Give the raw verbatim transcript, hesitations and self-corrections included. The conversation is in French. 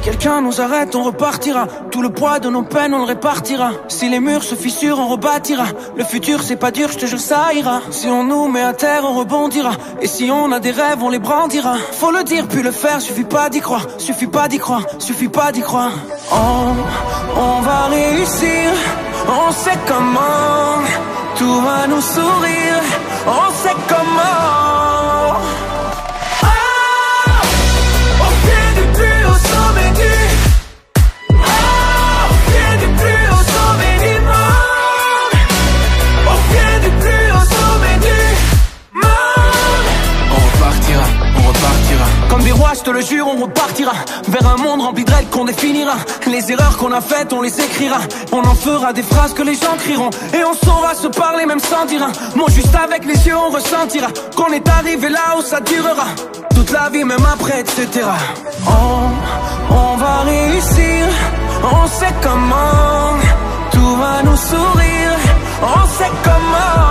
quelqu'un nous arrête, on repartira. Tout le poids de nos peines, on le répartira. Si les murs se fissurent, on rebâtira. Le futur c'est pas dur, je te jure ça ira. Si on nous met à terre, on rebondira. Et si on a des rêves, on les brandira. Faut le dire puis le faire, suffit pas d'y croire. Suffit pas d'y croire, suffit pas d'y croire. On, on va réussir, on sait comment. Tout va nous sourire, on sait comment. Oh, on fait du plus au sommet du. Oh, on fait du plus au sommet du monde. On fait du plus au sommet du monde. On repartira, on repartira. Comme des rois, je te le jure, on repartira vers un monde rempli de règles qu'on définira. Les erreurs qu'on a faites, on les écrira. On en fera des phrases que les gens crieront. Et on saura se parler même sans dire un mot. Juste avec les yeux, on ressentira qu'on est arrivé là où ça durera toute la vie, même après, et cetera. On, on va réussir, on sait comment. Tout va nous sourire, on sait comment.